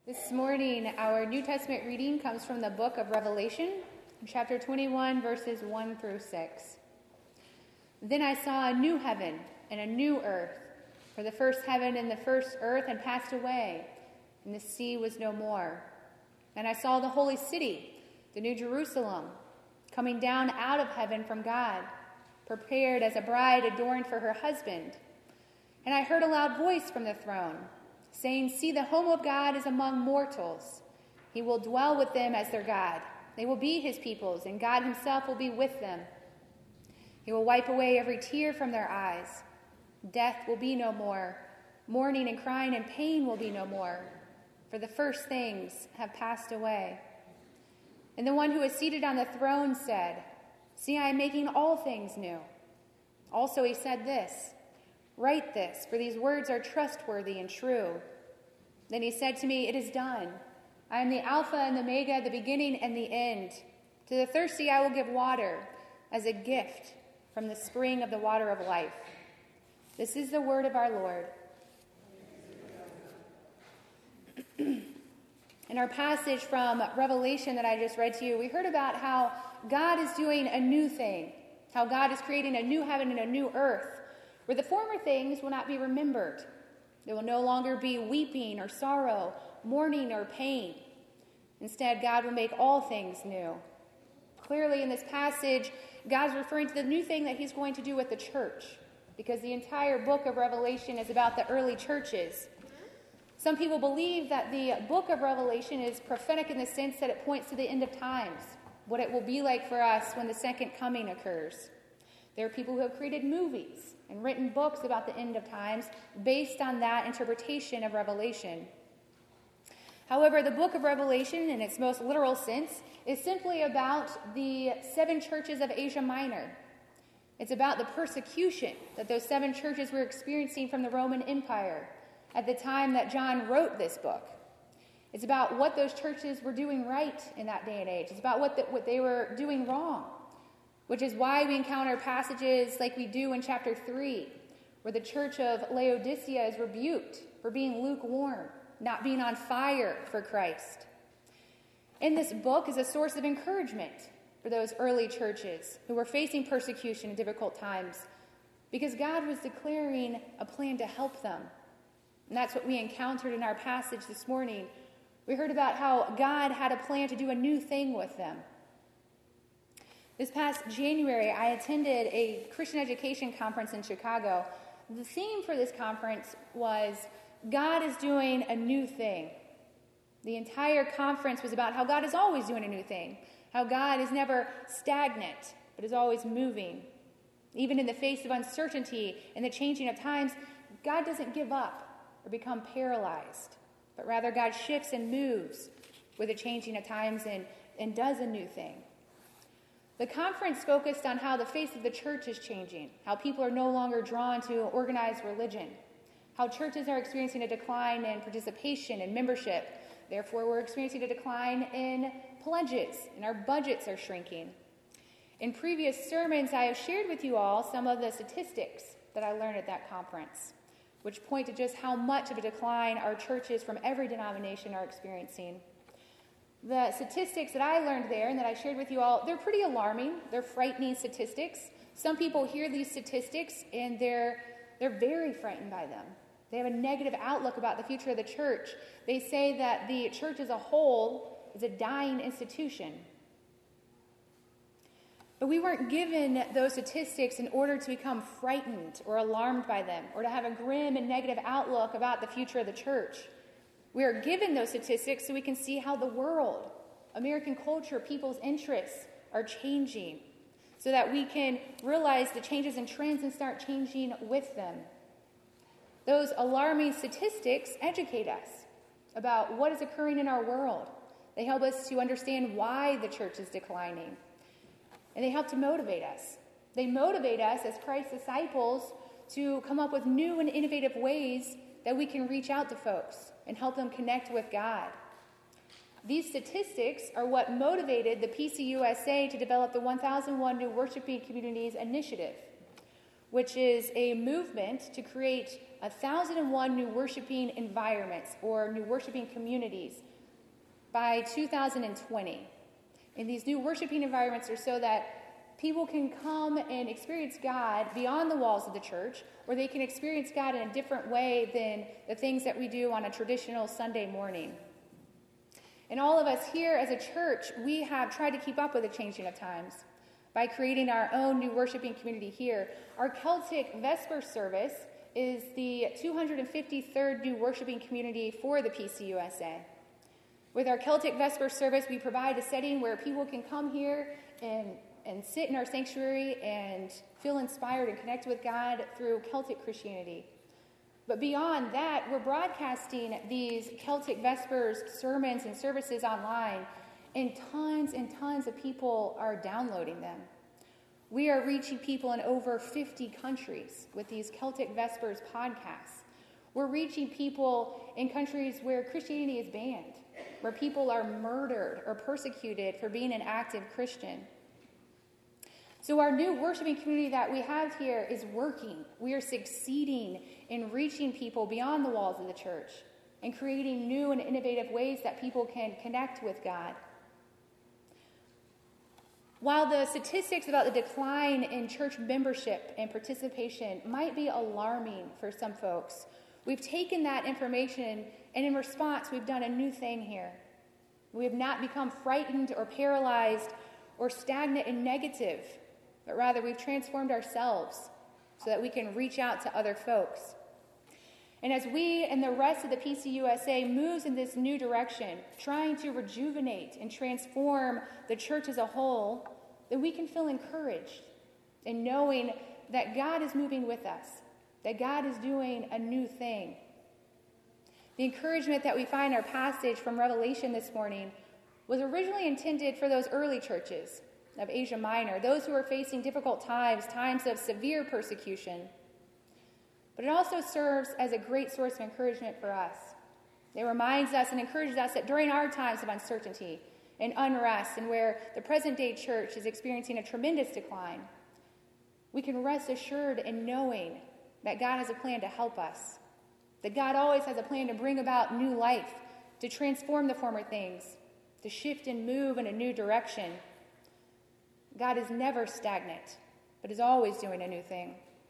This morning, our New Testament reading comes from the book of Revelation, chapter 21, verses 1 through 6. Then I saw a new heaven and a new earth, for the first heaven and the first earth had passed away, and the sea was no more. And I saw the holy city, the new Jerusalem, coming down out of heaven from God, prepared as a bride adorned for her husband. And I heard a loud voice from the throne, saying, "See, the home of God is among mortals. He will dwell with them as their God. They will be his peoples, and God himself will be with them. He will wipe away every tear from their eyes. Death will be no more. Mourning and crying and pain will be no more, for the first things have passed away." And the one who is seated on the throne said, "See, I am making all things new." Also he said this, "Write this, for these words are trustworthy and true." Then he said to me, "It is done. I am the Alpha and the Omega, the beginning and the end. To the thirsty I will give water as a gift from the spring of the water of life." This is the word of our Lord. In our passage from Revelation that I just read to you, we heard about how God is doing a new thing, how God is creating a new heaven and a new earth, where the former things will not be remembered. There will no longer be weeping or sorrow, mourning or pain. Instead, God will make all things new. Clearly in this passage, God's referring to the new thing that he's going to do with the church, because the entire book of Revelation is about the early churches. Some people believe that the book of Revelation is prophetic in the sense that it points to the end of times, what it will be like for us when the second coming occurs. There are people who have created movies and written books about the end of times based on that interpretation of Revelation. However, the book of Revelation, in its most literal sense, is simply about the 7 churches of Asia Minor. It's about the persecution that those 7 churches were experiencing from the Roman Empire at the time that John wrote this book. It's about what those churches were doing right in that day and age. It's about what they were doing wrong, which is why we encounter passages like we do in chapter 3, where the church of Laodicea is rebuked for being lukewarm, not being on fire for Christ. In this book is a source of encouragement for those early churches who were facing persecution in difficult times, because God was declaring a plan to help them. And that's what we encountered in our passage this morning. We heard about how God had a plan to do a new thing with them. This past January, I attended a Christian education conference in Chicago. The theme for this conference was, God is doing a new thing. The entire conference was about how God is always doing a new thing, how God is never stagnant, but is always moving. Even in the face of uncertainty and the changing of times, God doesn't give up or become paralyzed, but rather God shifts and moves with the changing of times and does a new thing. The conference focused on how the face of the church is changing, how people are no longer drawn to organized religion, how churches are experiencing a decline in participation and membership. Therefore, we're experiencing a decline in pledges, and our budgets are shrinking. In previous sermons, I have shared with you all some of the statistics that I learned at that conference, which point to just how much of a decline our churches from every denomination are experiencing. The statistics that I learned there and that I shared with you all, they're pretty alarming. They're frightening statistics. Some people hear these statistics and they're very frightened by them. They have a negative outlook about the future of the church. They say that the church as a whole is a dying institution. But we weren't given those statistics in order to become frightened or alarmed by them, or to have a grim and negative outlook about the future of the church. We are given those statistics so we can see how the world, American culture, people's interests are changing, so that we can realize the changes and trends and start changing with them. Those alarming statistics educate us about what is occurring in our world. They help us to understand why the church is declining. And they help to motivate us. They motivate us as Christ's disciples to come up with new and innovative ways that we can reach out to folks and help them connect with God. These statistics are what motivated the PCUSA to develop the 1001 New Worshiping Communities initiative, which is a movement to create 1,001 new worshiping environments or new worshiping communities by 2020. And these new worshiping environments are so that people can come and experience God beyond the walls of the church, or they can experience God in a different way than the things that we do on a traditional Sunday morning. And all of us here as a church, we have tried to keep up with the changing of times by creating our own new worshiping community here. Our Celtic Vesper service is the 253rd new worshiping community for the PCUSA. With our Celtic Vesper service, we provide a setting where people can come here and sit in our sanctuary and feel inspired and connect with God through Celtic Christianity. But beyond that, we're broadcasting these Celtic Vespers sermons and services online, and tons of people are downloading them. We are reaching people in over 50 countries with these Celtic Vespers podcasts. We're reaching people in countries where Christianity is banned, where people are murdered or persecuted for being an active Christian. So our new worshiping community that we have here is working. We are succeeding in reaching people beyond the walls of the church and creating new and innovative ways that people can connect with God. While the statistics about the decline in church membership and participation might be alarming for some folks, we've taken that information, and in response, we've done a new thing here. We have not become frightened or paralyzed or stagnant and negative, but rather we've transformed ourselves so that we can reach out to other folks. And as we and the rest of the PCUSA moves in this new direction, trying to rejuvenate and transform the church as a whole, then we can feel encouraged in knowing that God is moving with us, that God is doing a new thing. The encouragement that we find in our passage from Revelation this morning was originally intended for those early churches of Asia Minor, those who are facing difficult times of severe persecution. But it also serves as a great source of encouragement for us. It reminds us and encourages us that during our times of uncertainty and unrest, and where the present-day church is experiencing a tremendous decline, we can rest assured in knowing that God has a plan to help us, that God always has a plan to bring about new life, to transform the former things, to shift and move in a new direction. God is never stagnant, but is always doing a new thing.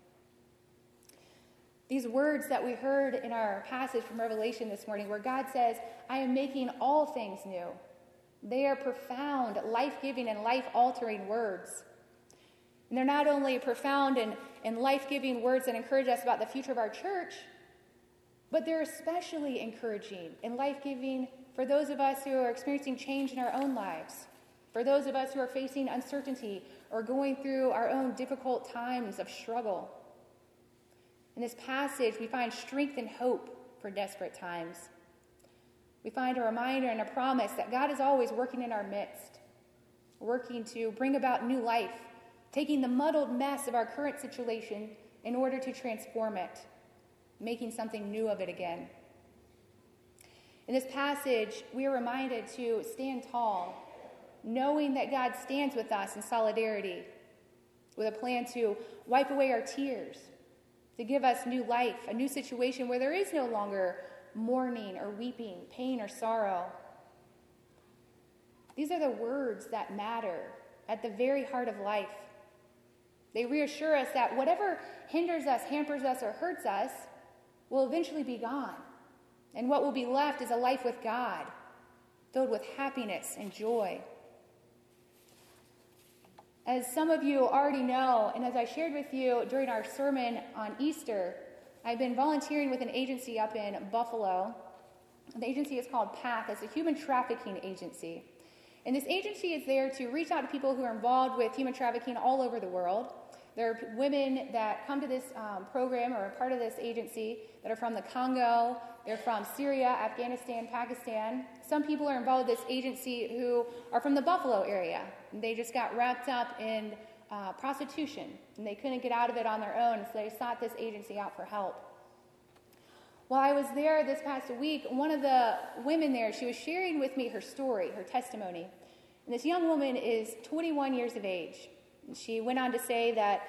These words that we heard in our passage from Revelation this morning, where God says, I am making all things new, they are profound, life-giving, and life-altering words. And they're not only profound and life-giving words that encourage us about the future of our church, but they're especially encouraging and life-giving for those of us who are experiencing change in our own lives, for those of us who are facing uncertainty or going through our own difficult times of struggle. In this passage, we find strength and hope for desperate times. We find a reminder and a promise that God is always working in our midst, working to bring about new life, taking the muddled mess of our current situation in order to transform it, making something new of it again. In this passage, we are reminded to stand tall, knowing that God stands with us in solidarity, with a plan to wipe away our tears, to give us new life, a new situation where there is no longer mourning or weeping, pain or sorrow. These are the words that matter at the very heart of life. They reassure us that whatever hinders us, hampers us, or hurts us will eventually be gone. And what will be left is a life with God, filled with happiness and joy. As some of you already know, and as I shared with you during our sermon on Easter, I've been volunteering with an agency up in Buffalo. The agency is called PATH. It's a human trafficking agency. And this agency is there to reach out to people who are involved with human trafficking all over the world. There are women that come to this program or are part of this agency that are from the Congo. They're from Syria, Afghanistan, Pakistan. Some people are involved with this agency who are from the Buffalo area. They just got wrapped up in prostitution, and they couldn't get out of it on their own, so they sought this agency out for help. While I was there this past week, one of the women there, she was sharing with me her story, her testimony. And this young woman is 21 years of age. And she went on to say that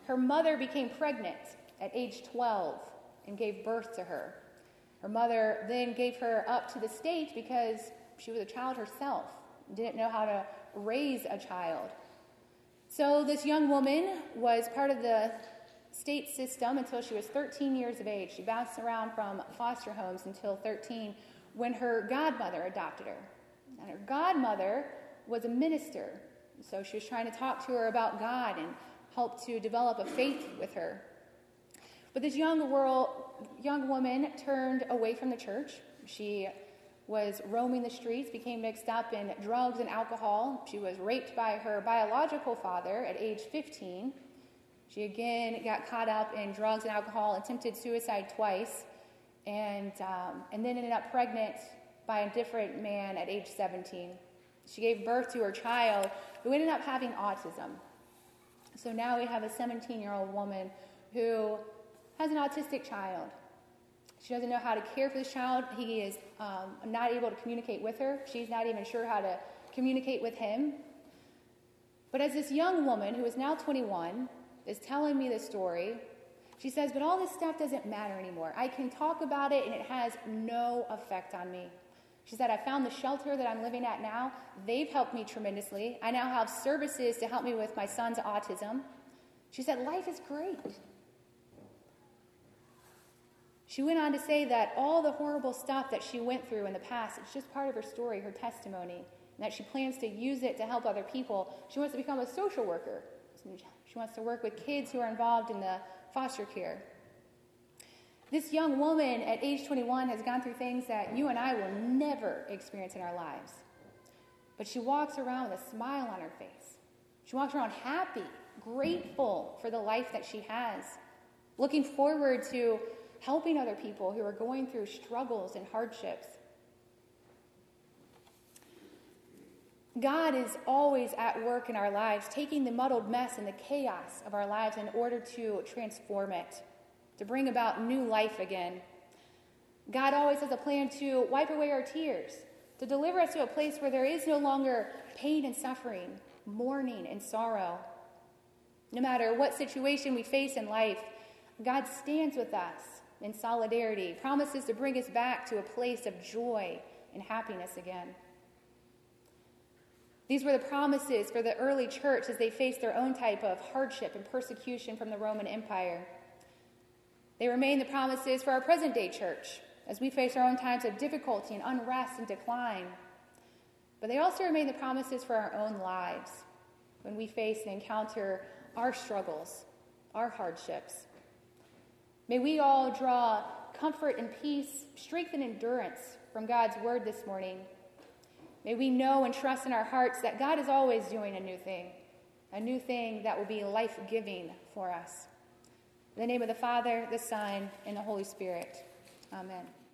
Her mother became pregnant at age 12 and gave birth to her. Her mother then gave her up to the state because she was a child herself and didn't know how to raise a child. So this young woman was part of the state system until she was 13 years of age. She bounced around from foster homes until 13 when her godmother adopted her. And her godmother was a minister, so she was trying to talk to her about God and help to develop a faith with her. But this young woman turned away from the church. She was roaming the streets, became mixed up in drugs and alcohol. She was raped by her biological father at age 15. She again got caught up in drugs and alcohol, attempted suicide twice, and then ended up pregnant by a different man at age 17. She gave birth to her child, who ended up having autism. So now we have a 17-year-old woman who has an autistic child. She doesn't know how to care for this child. He is not able to communicate with her. She's not even sure how to communicate with him. But as this young woman, who is now 21, is telling me this story, she says, but all this stuff doesn't matter anymore. I can talk about it, and it has no effect on me. She said, I found the shelter that I'm living at now. They've helped me tremendously. I now have services to help me with my son's autism. She said, life is great. She went on to say that all the horrible stuff that she went through in the past, it's just part of her story, her testimony, and that she plans to use it to help other people. She wants to become a social worker. She wants to work with kids who are involved in the foster care. This young woman at age 21 has gone through things that you and I will never experience in our lives. But she walks around with a smile on her face. She walks around happy, grateful for the life that she has, looking forward to helping other people who are going through struggles and hardships. God is always at work in our lives, taking the muddled mess and the chaos of our lives in order to transform it, to bring about new life again. God always has a plan to wipe away our tears, to deliver us to a place where there is no longer pain and suffering, mourning and sorrow. No matter what situation we face in life, God stands with us in solidarity, promises to bring us back to a place of joy and happiness again. These were the promises for the early church as they faced their own type of hardship and persecution from the Roman Empire. They remain the promises for our present-day church as we face our own times of difficulty and unrest and decline. But they also remain the promises for our own lives when we face and encounter our struggles, our hardships. May we all draw comfort and peace, strength and endurance from God's word this morning. May we know and trust in our hearts that God is always doing a new thing that will be life-giving for us. In the name of the Father, the Son, and the Holy Spirit. Amen.